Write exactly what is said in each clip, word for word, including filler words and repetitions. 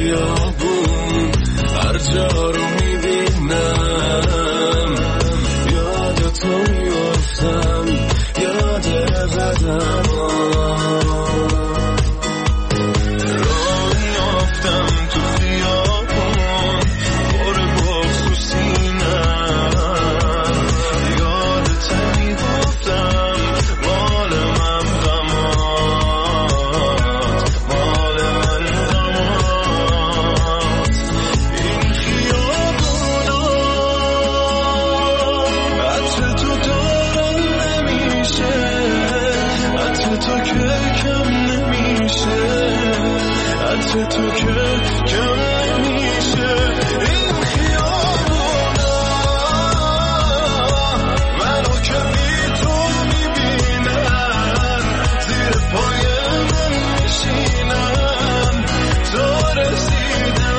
خیابون هر جا رو میبینم یاد تو میفتم، یاد قدم راه میافتم تو خیابون پر بخصوصینم یادت میگفتم مال من غمات، مال من غمات. این خیابونا عطر تو دارم نمیشه، عطر تو که کم نمیشه، عطر تو که کم نمیشه. این خیابونا منو که بی تو میبینن زیر پای من میشینن تو رسیدن.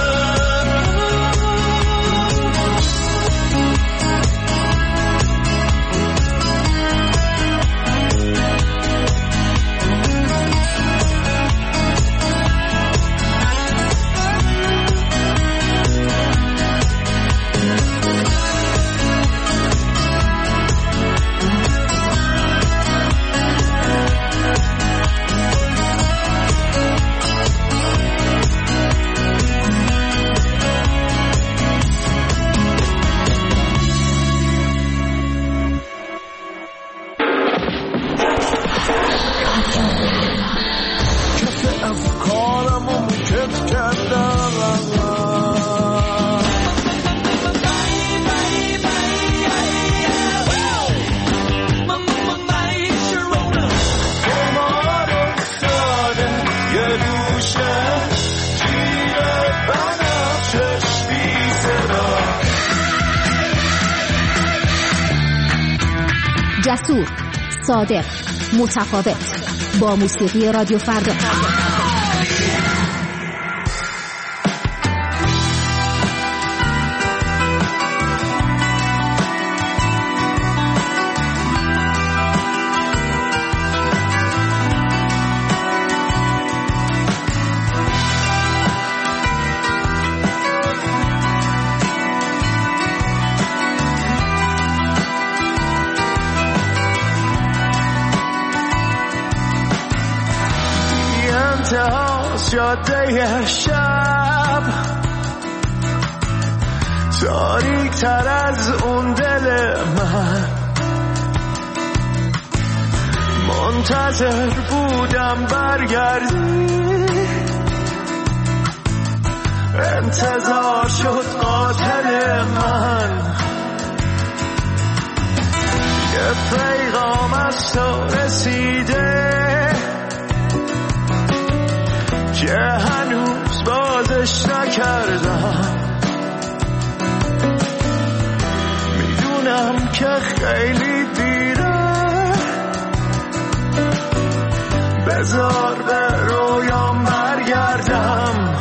کف افکارمو موکت کردم قمار افتاده یه دوشه جیب بنفشش بی صدا. جسور، صادق، متفاوت، با موسیقی رادیو فردا. جاده شب تاریک تر از اون دل من، منتظر بودم برگردی، انتظار شد قاتل من. یه پیغام از تو رسیده که هنوز بازش نکردم، میدونم که خیلی دیره، بذار به رویام برگردم.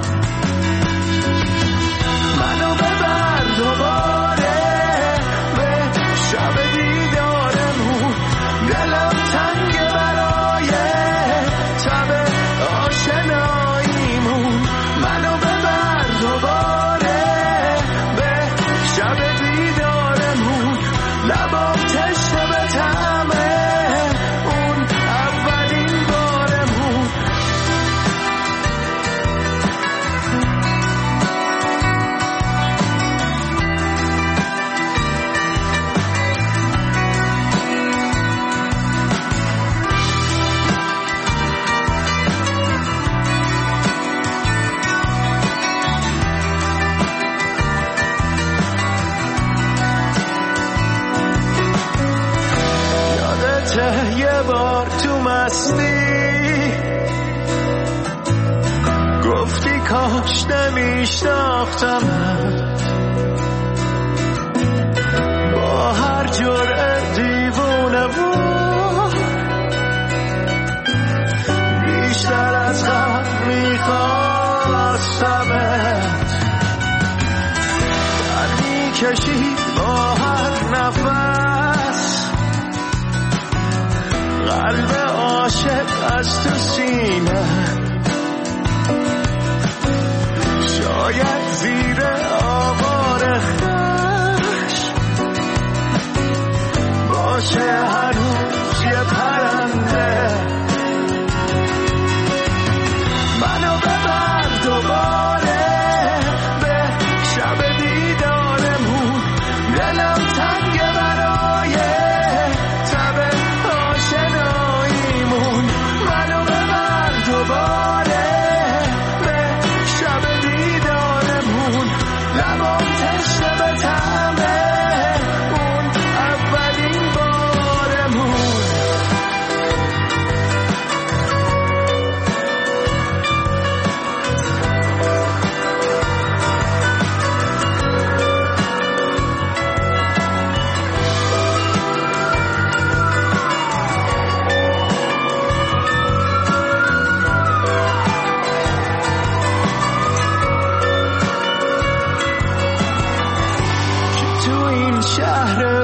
منو ببر دوباره به شب دیدارمون، دلم تنگ برای تب آشناییمون. منو ببر دوباره به شب دیدارمون، لبام تشنه به طعم اون اولین بارمون. یه بار تو مستی گفتی کاش نمیشناختم، با هر جرعه دیوونه بود بیشتر از قبل میخواستمت. در میکشی با هر نفس قلب عاشق از تو سینه،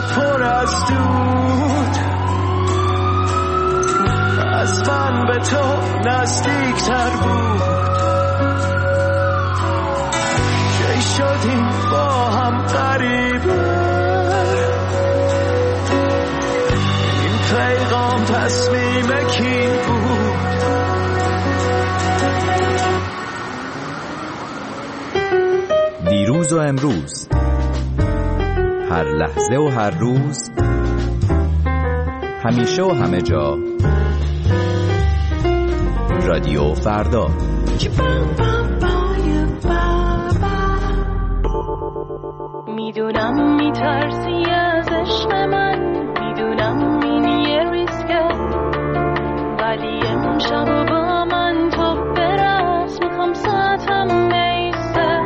پر از دود، از من به تو نزدیک تر بود. کی شدیم با هم قریبه، این پیغام تصمیم کی بود؟ دیروز و امروز، هر لحظه و هر روز، همیشه و همه جا، رادیو فردا. میدونم میترسی از عشق من، میدونم این یه ریسکه، ولی امشب با من تو برقص، میخوام ساعتم بیسته.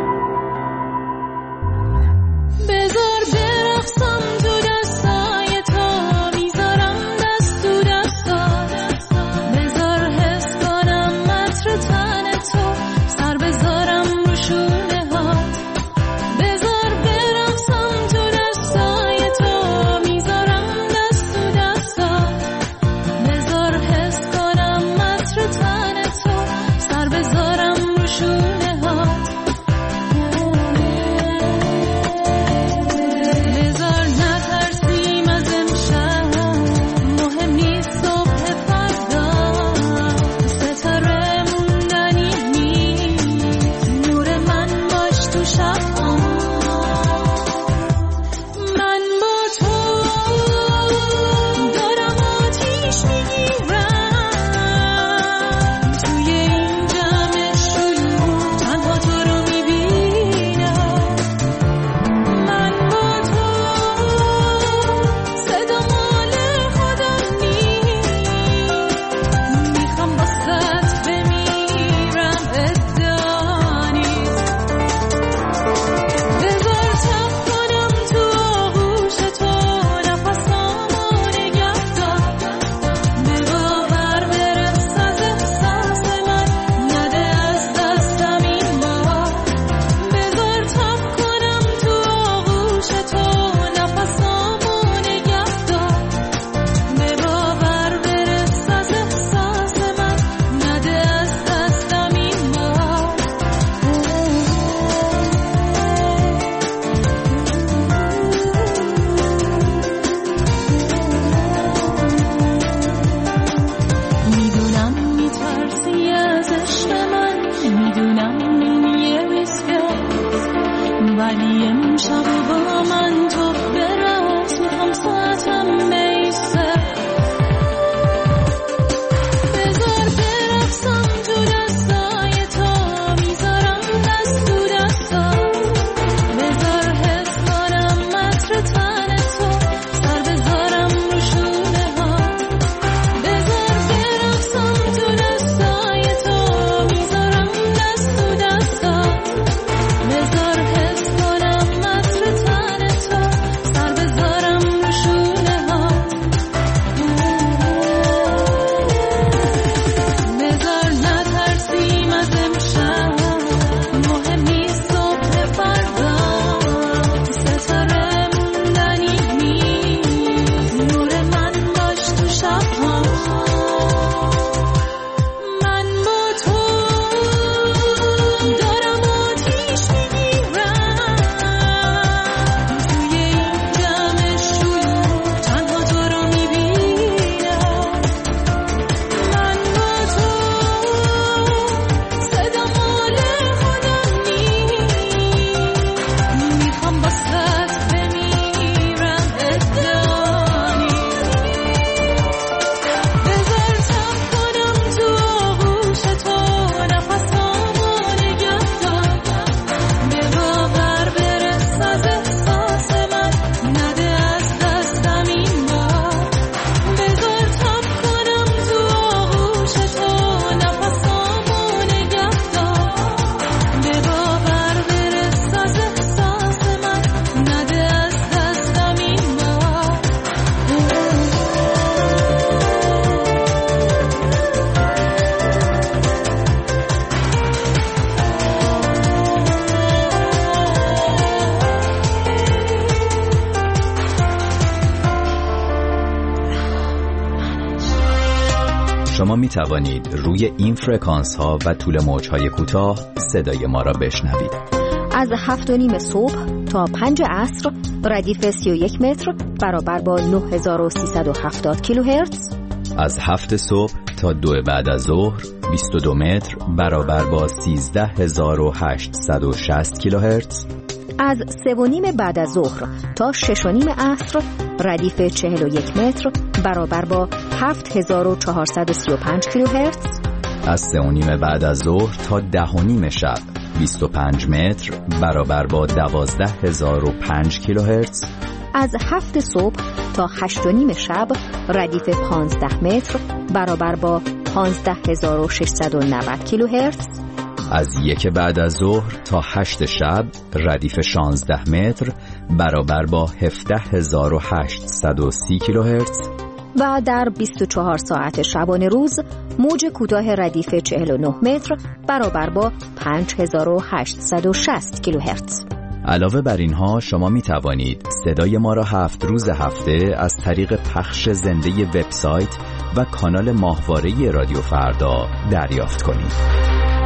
بذار برقصم تو دستای تو، میذارم دست تو دستات، بذار حس کنم عطر تن تو، سر بذارم رو شونه هات. بذار برقصم تو دستای تو، میذارم دست تو دستات، بذار حس کنم عطر تن شما می توانید روی این فرکانس ها و طول موج های کوتاه صدای ما را بشنوید. از هفت و نیم صبح تا پنج عصر ردیف سی و یک متر برابر با نه هزار و سیصد و هفتاد کیلوهرتز. از هفت صبح تا دو بعد از ظهر بیست و دو متر برابر با سیزده هزار و هشتصد و شصت کیلوهرتز. از سه و نیم بعد از ظهر تا شش و نیم عصر ردیف چهل و یک متر برابر با هفت هزار و چهارصد و سی و پنج کیلوهرتز. از سه و نیم بعد از ظهر تا ده و نیم شب بیست و پنج متر برابر با دوازده هزار و پنج کیلوهرتز. از هفت صبح تا هشت و نیم شب ردیف پانزده متر برابر با پانزده هزار و ششصد و نود کیلوهرتز. از یک بعد از ظهر تا هشت شب ردیف شانزده متر برابر با هفده هزار و هشتصد و سی کیلوهرتز. و در بیست و چهار ساعت شبانه روز موج کوتاه ردیف چهل و نه متر برابر با پنج هزار و هشتصد و شصت کیلوهرتز. علاوه بر اینها شما می توانید صدای ما را هفت روز هفته از طریق پخش زنده وبسایت و کانال ماهواره رادیو فردا دریافت کنید.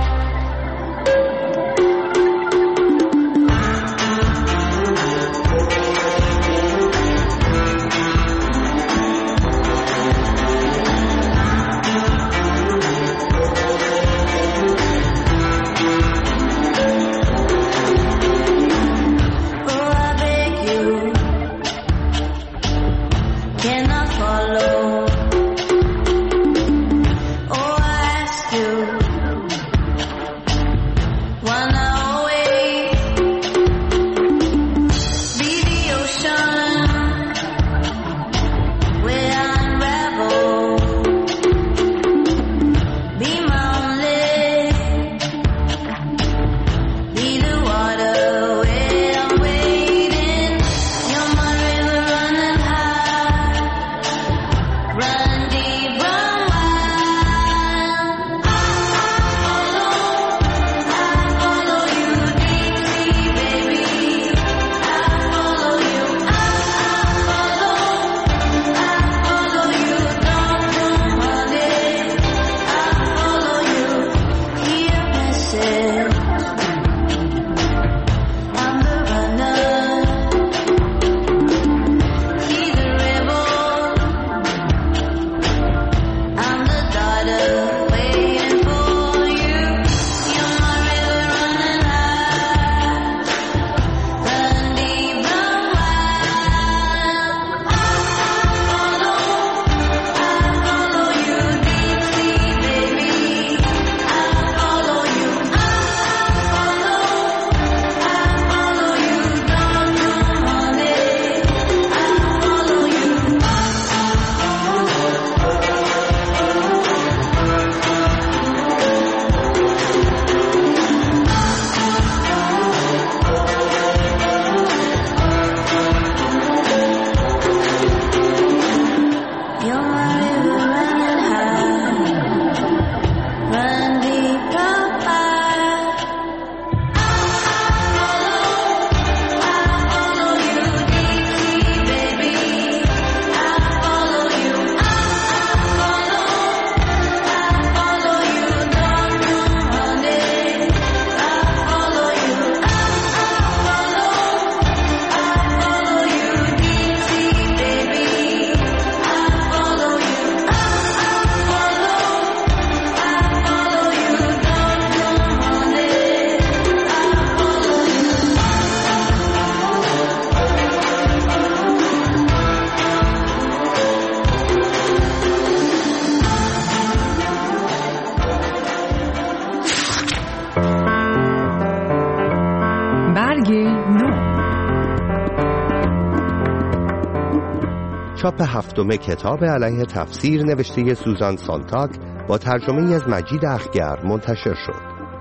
چاپ هفتم کتاب علیه تفسیر نوشته سوزان سانتاگ با ترجمه از مجید اخگر منتشر شد.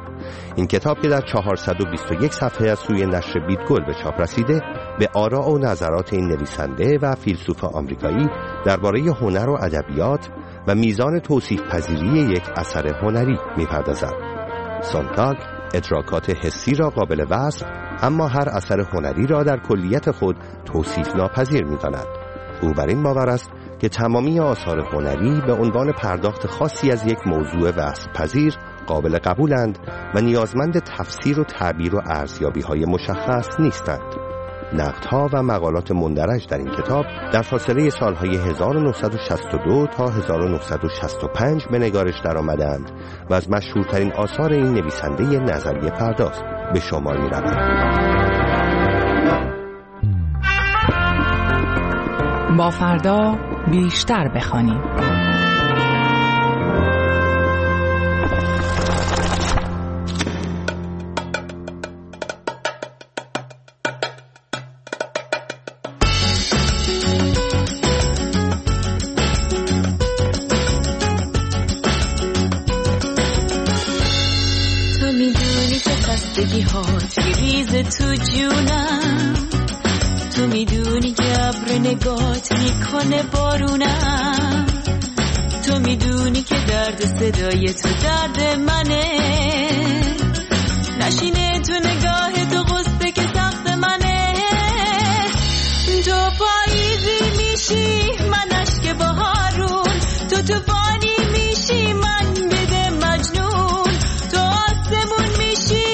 این کتاب که در چهارصد و بیست و یک صفحه از سوی نشر بیتگل به چاپ رسیده، به آراء و نظرات این نویسنده و فیلسوف آمریکایی درباره هنر و ادبیات و میزان توصیف پذیری یک اثر هنری می‌پردازد. سانتاگ ادراکات حسی را قابل وصف، اما هر اثر هنری را در کلیت خود توصیف ناپذیر می‌داند. او بر این باور است که تمامی آثار هنری به عنوان پرداخت خاصی از یک موضوع وصف پذیر قابل قبولند و نیازمند تفسیر و تعبیر و ارزیابی‌های مشخص نیستند. نقدها و مقالات مندرج در این کتاب در فاصله سالهای هزار و نهصد و شصت و دو تا هزار و نهصد و شصت و پنج به نگارش درآمدند و از مشهورترین آثار این نویسنده نظریه پرداز به شمار می‌روند. با فردا بیشتر بخوانیم. تو جونم تو میدونی که ابر نگات میکنه بارونم تو میدونی که درد صدای تو درد منه نشینه تو نگاه تو غصه که سخت منه تو پاییزی میشی من اشک بهارون تو توفانی میشی من بده مجنون تو آسمون میشی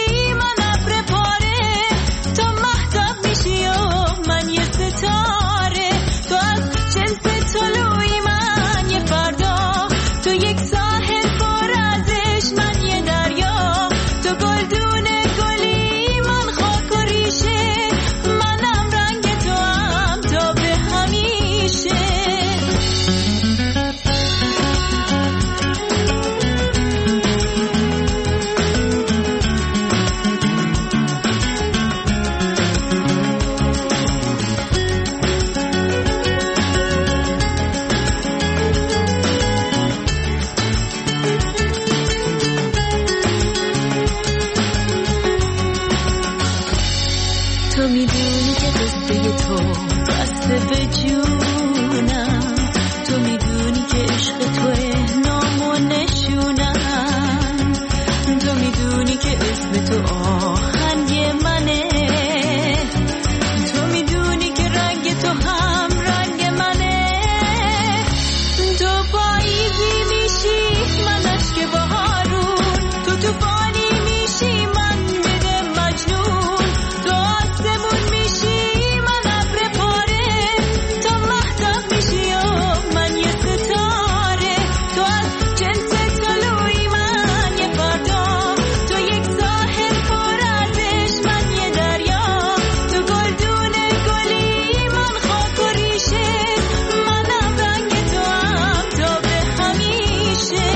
تو از جنس طلوعی من یه فردا تو یک ساحل پر ازش من یه دریا تو گلدونه گلی من خاک و ریشه منم رنگ تو هم تا به همیشه تو میدونی که قصه تو بسته به جونم تو میدونی که عشق توه نام و نشونم تو میدونی که اسم تو آهنگ منه تو میدونی که رنگ تو هم رنگ منه تو پاییزی میشی من اشک بهارون تو توفانی میشی من بده مجنون تو آسمون میشی من ابر پاره تو مهتاب میشی و من یه ستاره تو از جنس طلوعی من یه فردا تو یک ساحل پر ازش من یه دریا تو گلدونه گلی من خاک و ریشه منم رنگ تو هم تا به همیشه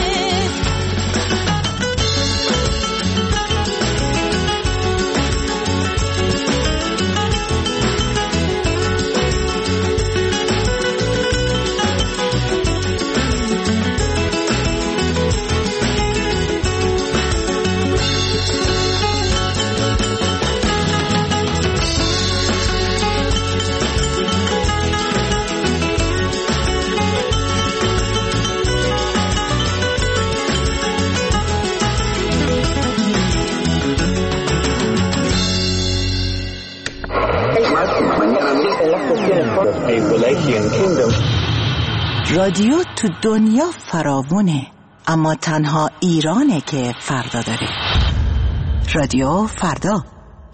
رادیو تو دنیا فراوونه اما تنها ایرانه که فردا داره. رادیو فردا.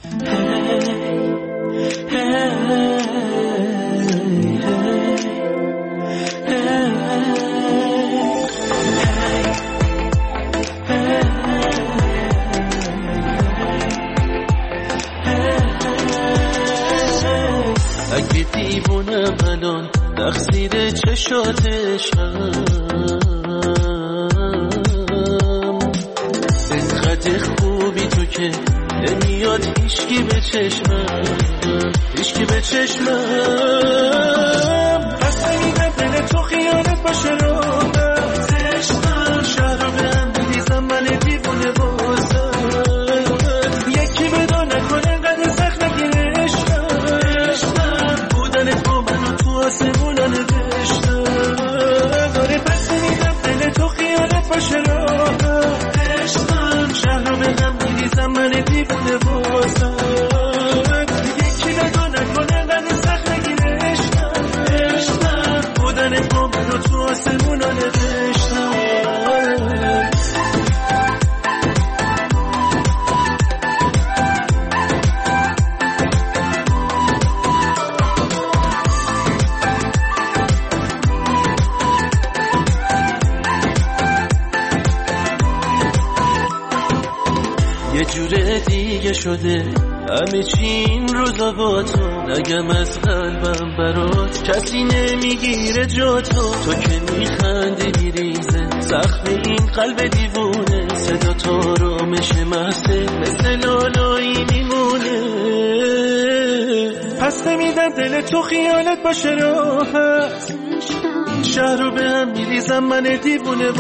اگه دیوونم الان تقصیر چشاتشم اینقدر خوبی تو که نمیاد هیچکی به چشمم هیچکی به چشمم پس نمیدم دل تو خیانت باشه رو چشمم شهر رو به هم بریزم من دیوونه بازم یکی بدان نکنه اینقدر سخت نگیره آسمونا نوشتم داره پس میدم دل تو خیانت باشه راه عشقم شهر رو به هم میریزم من دیوونه بازم یکی نگاه نکنه من سخت نگیره عشقم یه جور دیگه شده همه چی این روزا با تو. نگم از قلبم برات کسی نمیگیره جا تو. تو که میخندی میریزه زخم این قلب دیوونه. صدا تو رو میشه مسته مثل لالایی میمونه. پس نمیدم دل تو خیالت باشه راحت. شهر رو به هم میریزم من دیوونه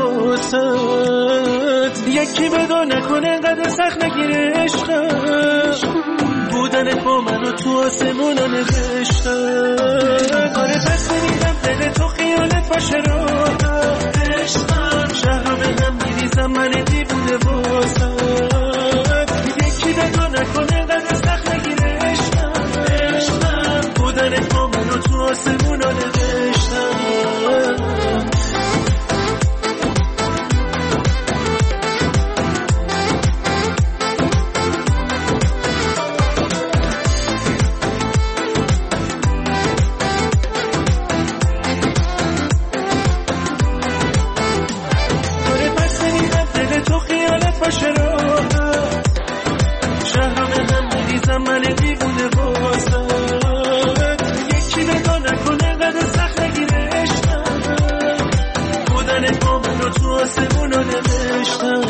واسد. یکی بدا نکنه انقدر سخت نگیره عشقم. بودنت با من و تو آسمون ها نوشتم. آره پس نمیدم دل تو خیالت باشه راحت. عشقم شهر رو به هم میریزم من دیوونه واسد. یکی بدا نکنه انقدر سخت نگیره عشقم. بودنت با من و تو آسمون ها نوشتم. من دیوونه بازد. یکی نگاه نکنه قدر سخت نگیره عشقم. بودنت با من رو تو آسمون ها نوشتم.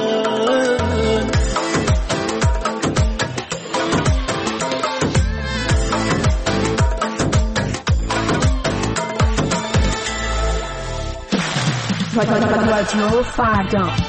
رادیو فردا